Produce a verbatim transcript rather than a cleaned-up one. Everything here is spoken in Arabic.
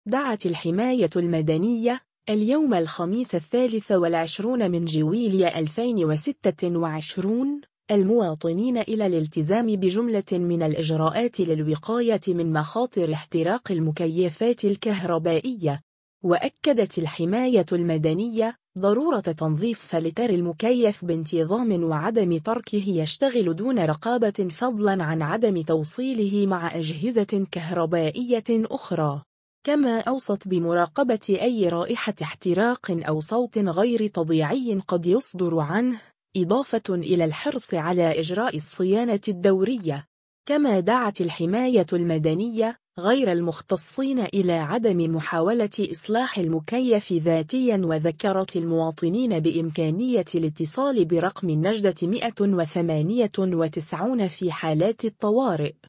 دعت الحماية المدنية اليوم الخميس الثالث والعشرون من جويلية ألفين وستة وعشرين المواطنين إلى الالتزام بجملة من الإجراءات للوقاية من مخاطر احتراق المكيفات الكهربائية. وأكدت الحماية المدنية ضرورة تنظيف فلتر المكيف بانتظام وعدم تركه يشتغل دون رقابة فضلا عن عدم توصيله مع أجهزة كهربائية أخرى. كما أوصت بمراقبة أي رائحة احتراق أو صوت غير طبيعي قد يصدر عنه، إضافة إلى الحرص على إجراء الصيانة الدورية. كما دعت الحماية المدنية غير المختصين إلى عدم محاولة إصلاح المكيف ذاتيا، وذكرت المواطنين بإمكانية الاتصال برقم النجدة مئة وثمانية وتسعين في حالات الطوارئ.